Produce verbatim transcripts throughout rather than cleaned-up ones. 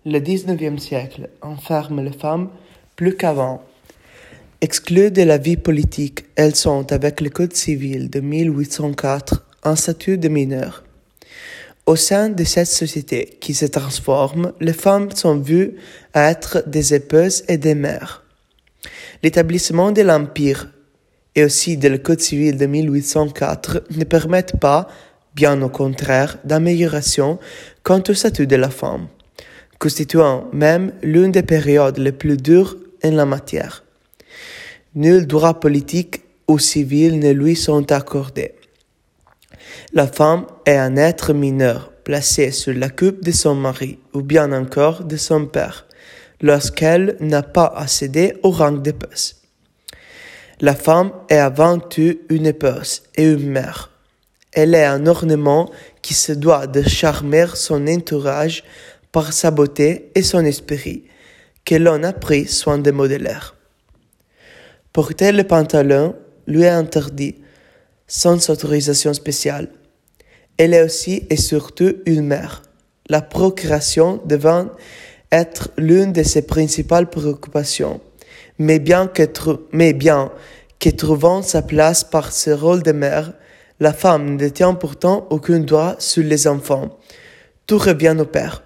Le dix-neuvième siècle enferme les femmes plus qu'avant. Exclues de la vie politique, elles sont, avec le Code civil de mille huit cent quatre, en statut de mineures. Au sein de cette société qui se transforme, les femmes sont vues à être des épouses et des mères. L'établissement de l'Empire et aussi de le Code civil de mille huit cent quatre ne permettent pas, bien au contraire, d'amélioration quant au statut de la femme, constituant même l'une des périodes les plus dures en la matière. Nul droit politique ou civil ne lui sont accordés. La femme est un être mineur placé sous la coupe de son mari ou bien encore de son père, lorsqu'elle n'a pas accédé au rang d'épouse. La femme est avant tout une épouse et une mère. Elle est un ornement qui se doit de charmer son entourage par sa beauté et son esprit, que l'on a pris soin de modeler. Porter le pantalon lui est interdit, sans autorisation spéciale. Elle est aussi et surtout une mère. La procréation devant être l'une de ses principales préoccupations, mais bien que, tr- mais bien que trouvant sa place par ce rôle de mère, la femme ne détient pourtant aucun droit sur les enfants. Tout revient au père.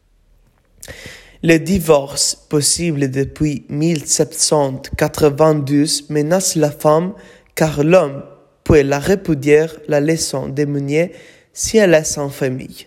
Le divorce, possible depuis mille sept cent quatre-vingt-douze, menace la femme car l'homme peut la répudier, la laissant démunier si elle est sans famille.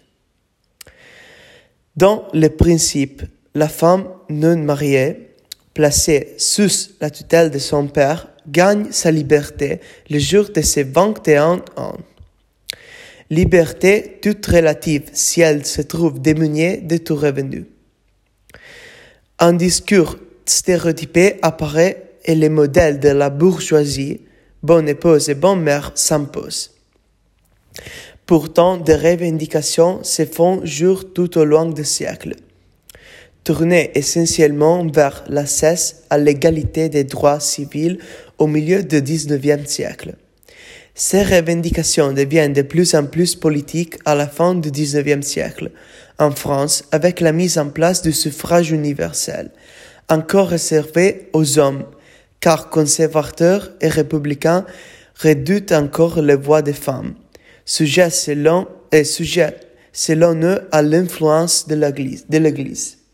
Dans le principe, la femme non mariée, placée sous la tutelle de son père, gagne sa liberté le jour de ses vingt et un ans. Liberté toute relative si elle se trouve démunie de tout revenu. Un discours stéréotypé apparaît et les modèles de la bourgeoisie, bonne épouse et bonne mère, s'imposent. Pourtant, des revendications se font jour tout au long des siècles, tournées essentiellement vers l'accès à l'égalité des droits civils au milieu du dix-neuvième siècle. Ces revendications deviennent de plus en plus politiques à la fin du dix-neuvième siècle, en France, avec la mise en place du suffrage universel, encore réservé aux hommes, car conservateurs et républicains redoutent encore les voix des femmes, sujets selon, et sujets selon eux à l'influence de l'Église. De l'Église.